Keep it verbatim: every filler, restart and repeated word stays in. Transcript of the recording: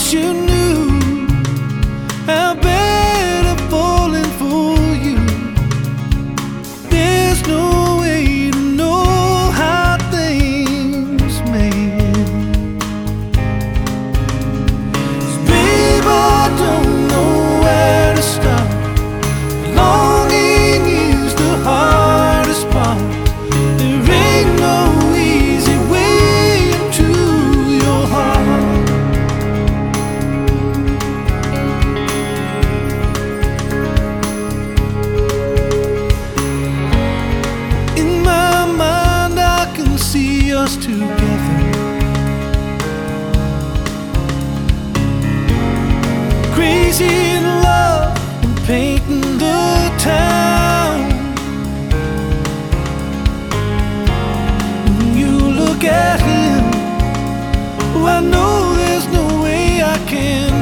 wish you knew how bad I'm falling for you. There's no way to know how things may end. 'Cause babe, I don't know where to start. Longing is the hardest part. There ain't no easy way into your heart. In my mind I can see us together, crazy in love and painting the town. When you look at him, oh, I know there's no way I can